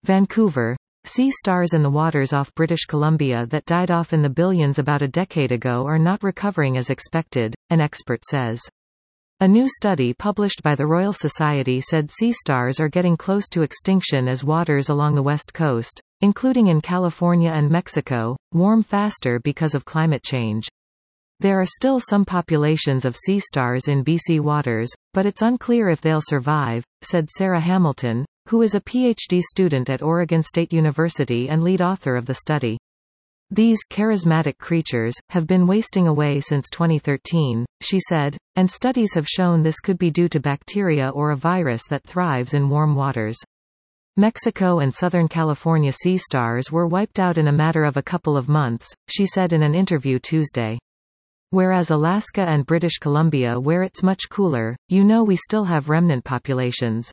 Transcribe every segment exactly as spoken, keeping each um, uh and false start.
Vancouver. Sea stars in the waters off British Columbia that died off in the billions about a decade ago are not recovering as expected, an expert says. A new study published by the Royal Society said sea stars are getting close to extinction as waters along the west coast, including in California and Mexico, warm faster because of climate change. There are still some populations of sea stars in B C waters, but it's unclear if they'll survive, said Sarah Hamilton, who is a PhD student at Oregon State University and lead author of the study. These charismatic creatures have been wasting away since twenty thirteen, she said, and studies have shown this could be due to bacteria or a virus that thrives in warm waters. Mexico and Southern California sea stars were wiped out in a matter of a couple of months, she said in an interview Tuesday. Whereas Alaska and British Columbia, where it's much cooler, you know, we still have remnant populations.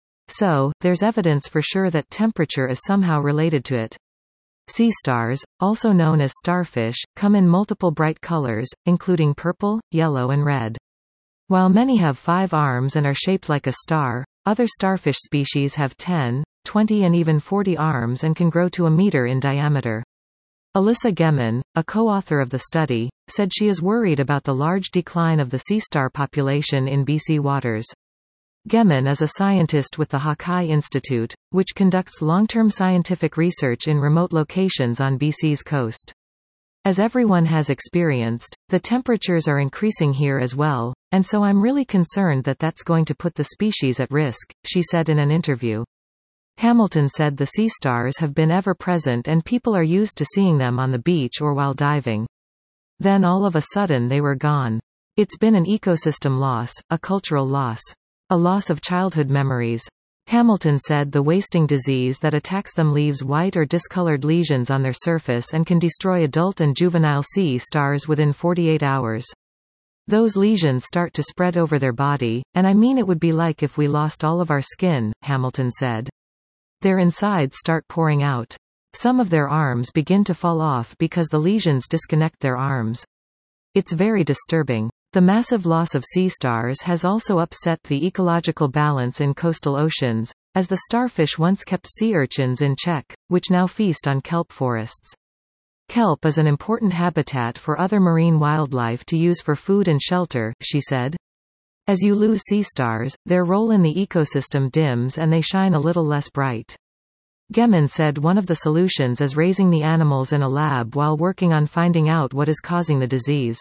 So, there's evidence for sure that temperature is somehow related to it. Sea stars, also known as starfish, come in multiple bright colors, including purple, yellow and red. While many have five arms and are shaped like a star, other starfish species have ten, twenty and even forty arms and can grow to a meter in diameter. Alyssa Gemin, a co-author of the study, said she is worried about the large decline of the sea star population in B C waters. Gemin is a scientist with the Hawkeye Institute, which conducts long-term scientific research in remote locations on B C's coast. As everyone has experienced, the temperatures are increasing here as well, and so I'm really concerned that that's going to put the species at risk, she said in an interview. Hamilton said the sea stars have been ever-present and people are used to seeing them on the beach or while diving. Then all of a sudden they were gone. It's been an ecosystem loss, a cultural loss. A loss of childhood memories. Hamilton said the wasting disease that attacks them leaves white or discolored lesions on their surface and can destroy adult and juvenile sea stars within forty-eight hours. Those lesions start to spread over their body, and I mean it would be like if we lost all of our skin, Hamilton said. Their insides start pouring out. Some of their arms begin to fall off because the lesions disconnect their arms. It's very disturbing. The massive loss of sea stars has also upset the ecological balance in coastal oceans, as the starfish once kept sea urchins in check, which now feast on kelp forests. Kelp is an important habitat for other marine wildlife to use for food and shelter, she said. As you lose sea stars, their role in the ecosystem dims and they shine a little less bright. Gemin said one of the solutions is raising the animals in a lab while working on finding out what is causing the disease.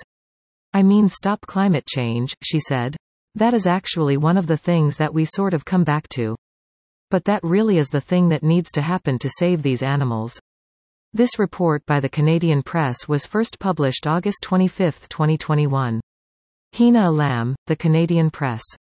I mean, stop climate change, she said. That is actually one of the things that we sort of come back to. But that really is the thing that needs to happen to save these animals. This report by the Canadian Press was first published August twenty-fifth, twenty twenty-one. Hina Alam, The Canadian Press.